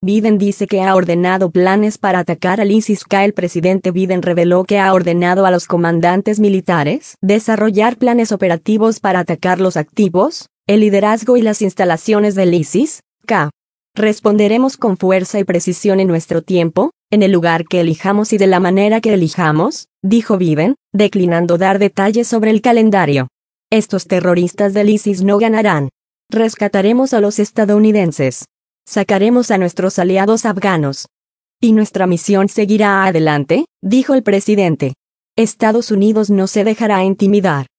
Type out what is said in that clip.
Biden dice que ha ordenado planes para atacar al ISIS. El presidente Biden reveló que ha ordenado a los comandantes militares desarrollar planes operativos para atacar los activos, el liderazgo y las instalaciones del ISIS. Responderemos con fuerza y precisión en nuestro tiempo, en el lugar que elijamos y de la manera que elijamos, dijo Biden, declinando dar detalles sobre el calendario. Estos terroristas del ISIS no ganarán. Rescataremos a los estadounidenses. Sacaremos a nuestros aliados afganos. Y nuestra misión seguirá adelante, dijo el presidente. Estados Unidos no se dejará intimidar.